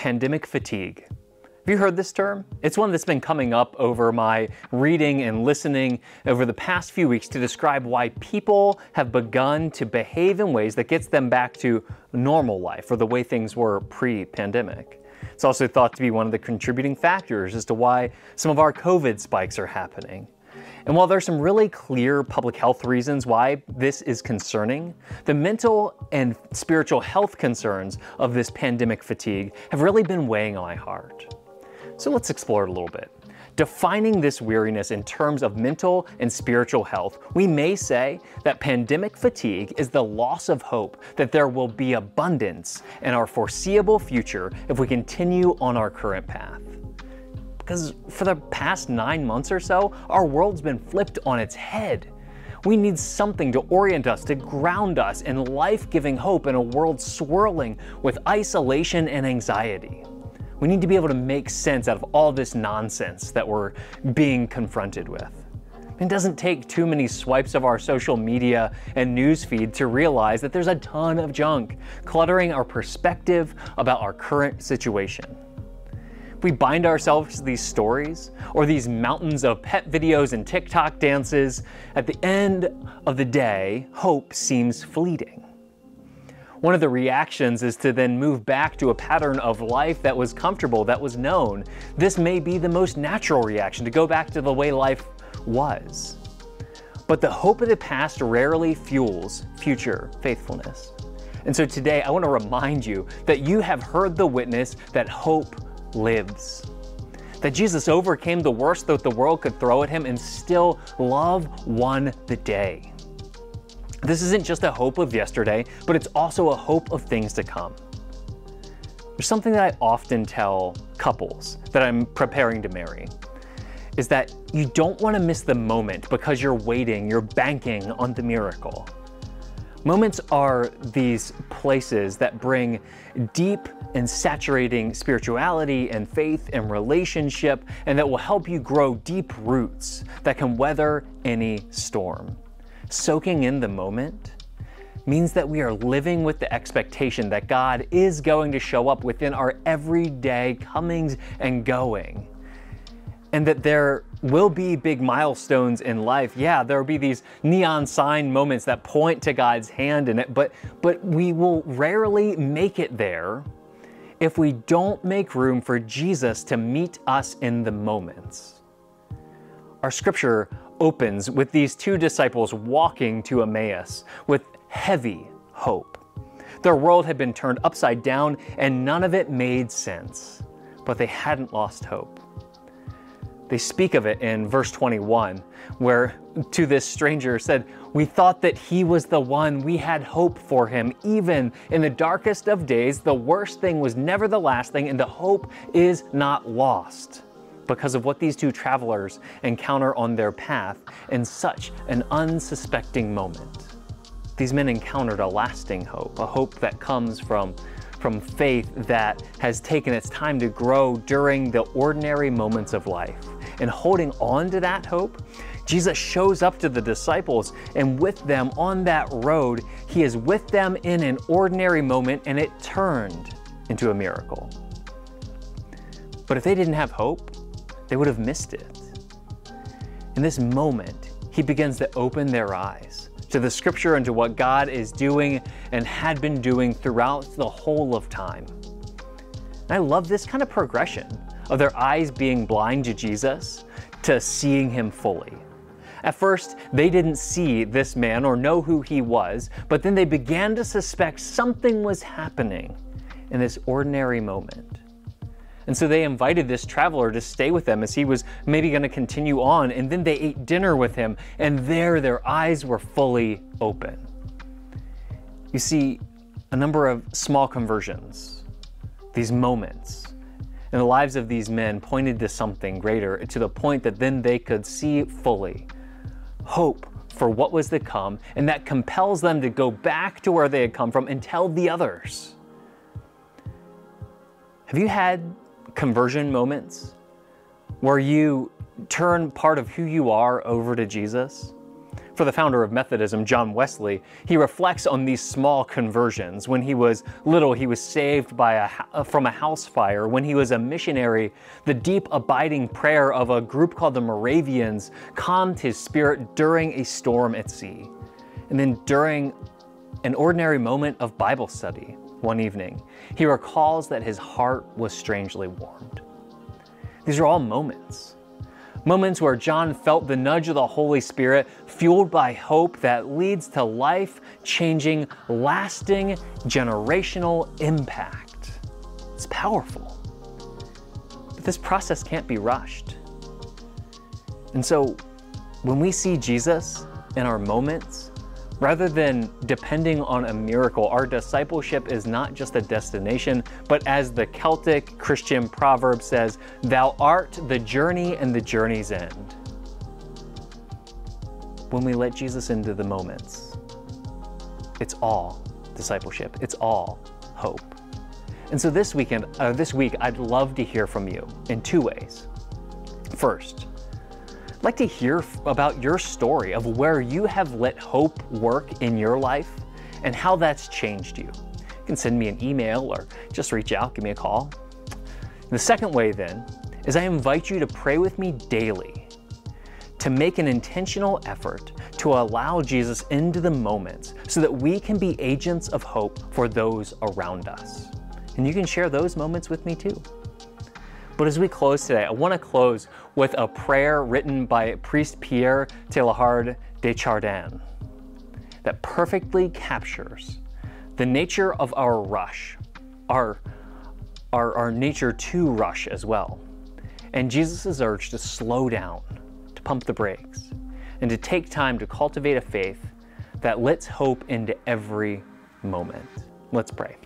pandemic fatigue. Have you heard this term? It's one that's been coming up over my reading and listening over the past few weeks to describe why people have begun to behave in ways that gets them back to normal life or the way things were pre-pandemic. It's also thought to be one of the contributing factors as to why some of our COVID spikes are happening. And while there's some really clear public health reasons why this is concerning, the mental and spiritual health concerns of this pandemic fatigue have really been weighing on my heart. So let's explore it a little bit. Defining this weariness in terms of mental and spiritual health, we may say that pandemic fatigue is the loss of hope that there will be abundance in our foreseeable future if we continue on our current path. Because for the past 9 months or so, our world's been flipped on its head. We need something to orient us, to ground us in life-giving hope in a world swirling with isolation and anxiety. We need to be able to make sense out of all this nonsense that we're being confronted with. It doesn't take too many swipes of our social media and news feed to realize that there's a ton of junk cluttering our perspective about our current situation. If we bind ourselves to these stories or these mountains of pet videos and TikTok dances, at the end of the day, hope seems fleeting. One of the reactions is to then move back to a pattern of life that was comfortable, that was known. This may be the most natural reaction, to go back to the way life was. But the hope of the past rarely fuels future faithfulness. And so today I want to remind you that you have heard the witness that hope lives. That Jesus overcame the worst that the world could throw at him and still love won the day. This isn't just a hope of yesterday, but it's also a hope of things to come. There's something that I often tell couples that I'm preparing to marry, is that you don't want to miss the moment because you're waiting, you're banking on the miracle. Moments are these places that bring deep and saturating spirituality and faith and relationship, and that will help you grow deep roots that can weather any storm. Soaking in the moment means that we are living with the expectation that God is going to show up within our everyday comings and going. And that there will be big milestones in life. Yeah, there will be these neon sign moments that point to God's hand in it, but we will rarely make it there if we don't make room for Jesus to meet us in the moments. Our scripture opens with these two disciples walking to Emmaus with heavy hope. Their world had been turned upside down and none of it made sense, but they hadn't lost hope. They speak of it in verse 21, where to this stranger said, "We thought that he was the one. We had hope for him. Even in the darkest of days, the worst thing was never the last thing, and the hope is not lost." Because of what these two travelers encounter on their path in such an unsuspecting moment. These men encountered a lasting hope, a hope that comes from faith that has taken its time to grow during the ordinary moments of life. And holding on to that hope, Jesus shows up to the disciples, and with them on that road, he is with them in an ordinary moment, and it turned into a miracle. But if they didn't have hope, they would have missed it. In this moment, he begins to open their eyes to the scripture and to what God is doing and had been doing throughout the whole of time. And I love this kind of progression of their eyes being blind to Jesus to seeing him fully. At first, they didn't see this man or know who he was, but then they began to suspect something was happening in this ordinary moment. And so they invited this traveler to stay with them as he was maybe going to continue on, and then they ate dinner with him, and there their eyes were fully open. You see, a number of small conversions, these moments in the lives of these men pointed to something greater, to the point that then they could see fully hope for what was to come, and that compels them to go back to where they had come from and tell the others. Have you had conversion moments where you turn part of who you are over to Jesus? For the founder of Methodism, John Wesley, he reflects on these small conversions. When he was little, he was saved from a house fire. When he was a missionary, the deep, abiding prayer of a group called the Moravians calmed his spirit during a storm at sea. And then during an ordinary moment of Bible study one evening, he recalls that his heart was strangely warmed. These are all moments where John felt the nudge of the Holy Spirit, fueled by hope that leads to life-changing, lasting, generational impact. It's powerful. But this process can't be rushed. And so when we see Jesus in our moments, rather than depending on a miracle, our discipleship is not just a destination, but as the Celtic Christian proverb says, "Thou art the journey and the journey's end." When we let Jesus into the moments, it's all discipleship. It's all hope. And so this week, I'd love to hear from you in two ways. First, I'd like to hear about your story of where you have let hope work in your life and how that's changed you. You can send me an email or just reach out, give me a call. The second way then is I invite you to pray with me daily, to make an intentional effort to allow Jesus into the moments so that we can be agents of hope for those around us. And you can share those moments with me too. But as we close today, I want to close with a prayer written by priest Pierre Teilhard de Chardin that perfectly captures the nature of our rush, our nature to rush as well, and Jesus' urge to slow down, to pump the brakes, and to take time to cultivate a faith that lets hope into every moment. Let's pray.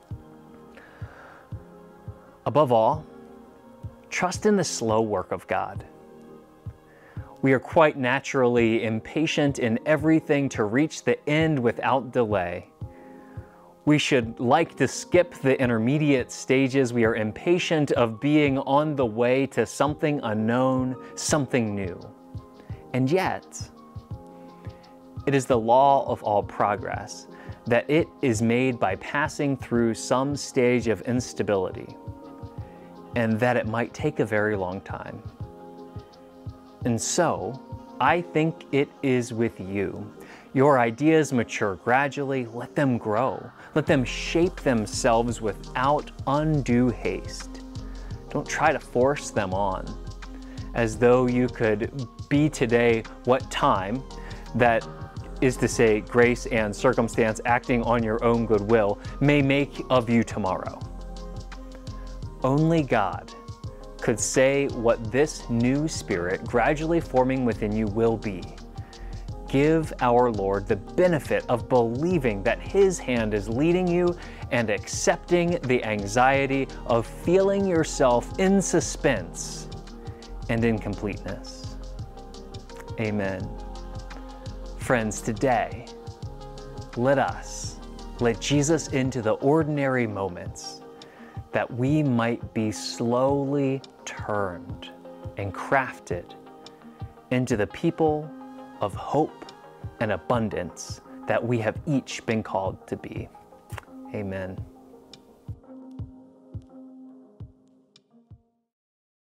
Above all, trust in the slow work of God. We are quite naturally impatient in everything to reach the end without delay. We should like to skip the intermediate stages. We are impatient of being on the way to something unknown, something new. And yet, it is the law of all progress that it is made by passing through some stage of instability, and that it might take a very long time. And so, I think it is with you. Your ideas mature gradually, let them grow. Let them shape themselves without undue haste. Don't try to force them on, as though you could be today what time, that is to say, grace and circumstance acting on your own goodwill, may make of you tomorrow. Only God could say what this new spirit gradually forming within you will be. Give our Lord the benefit of believing that His hand is leading you and accepting the anxiety of feeling yourself in suspense and in completeness. Amen. Friends, today, let Jesus into the ordinary moments, that we might be slowly turned and crafted into the people of hope and abundance that we have each been called to be. Amen.